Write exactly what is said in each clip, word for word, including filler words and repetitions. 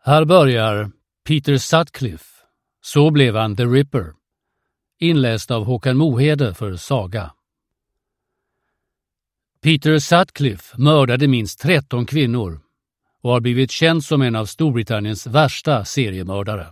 Här börjar Peter Sutcliffe. Så blev han The Ripper. Inläst av Håkan Mohede för Saga. Peter Sutcliffe mördade minst tretton kvinnor och har blivit känd som en av Storbritanniens värsta seriemördare.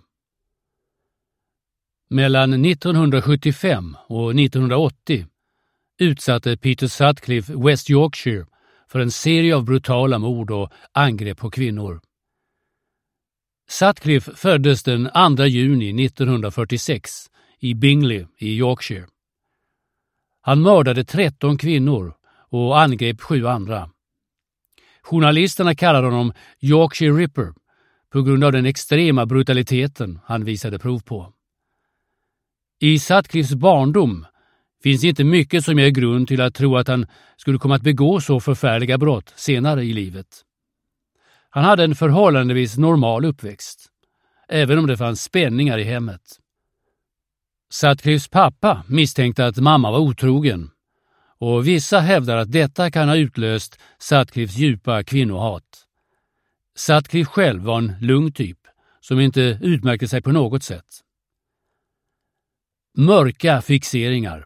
Mellan nittonhundrasjuttiofem och nittonhundraåttio utsatte Peter Sutcliffe West Yorkshire för en serie av brutala mord och angrepp på kvinnor. Sutcliffe föddes den andra juni nittonhundrafyrtiosex i Bingley i Yorkshire. Han mördade tretton kvinnor och angrep sju andra. Journalisterna kallar honom Yorkshire Ripper på grund av den extrema brutaliteten han visade prov på. I Sutcliffes barndom finns inte mycket som ger grund till att tro att han skulle komma att begå så förfärliga brott senare i livet. Han hade en förhållandevis normal uppväxt, även om det fanns spänningar i hemmet. Sutcliffes pappa misstänkte att mamma var otrogen, och vissa hävdar att detta kan ha utlöst Sutcliffes djupa kvinnohat. Sutcliffe själv var en lugn typ som inte utmärkte sig på något sätt. Mörka fixeringar.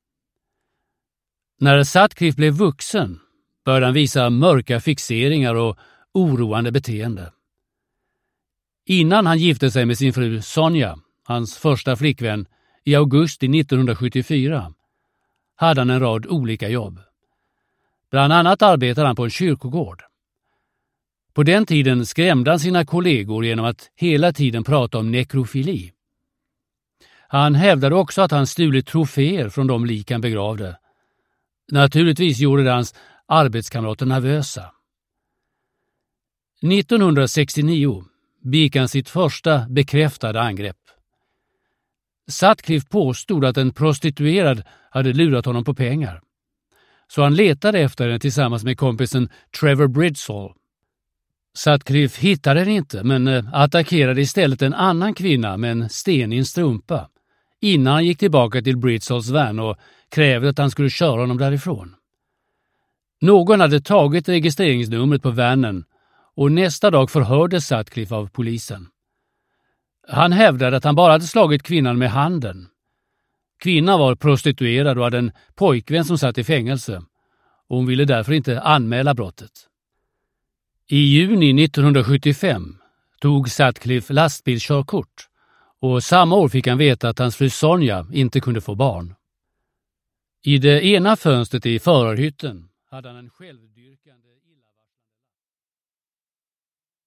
När Sutcliffe blev vuxen började han visa mörka fixeringar och oroande beteende. Innan han gifte sig med sin fru Sonja, hans första flickvän, i augusti nittonhundrasjuttiofyra hade han en rad olika jobb. Bland annat arbetade han på en kyrkogård. På den tiden skrämde han sina kollegor genom att hela tiden prata om nekrofili. Han hävdade också att han stulit troféer från de lik han begravde. Naturligtvis gjorde det hans arbetskamrater nervösa. nittonhundrasextionio begick han sitt första bekräftade angrepp. Sutcliffe påstod att en prostituerad hade lurat honom på pengar, så han letade efter den tillsammans med kompisen Trevor Bridgell. Sutcliffe hittade den inte, men attackerade istället en annan kvinna med en sten i en strumpa innan han gick tillbaka till Bridgells van och krävde att han skulle köra honom därifrån. Någon hade tagit registreringsnumret på vanen och nästa dag förhördes Sutcliffe av polisen. Han hävdade att han bara hade slagit kvinnan med handen. Kvinnan var prostituerad och hade en pojkvän som satt i fängelse, och hon ville därför inte anmäla brottet. I juni nittonhundrasjuttiofem tog Sutcliffe lastbilskörkort, och samma år fick han veta att hans fru Sonja inte kunde få barn. I det ena fönstret i förarhytten hade han en självdyrkande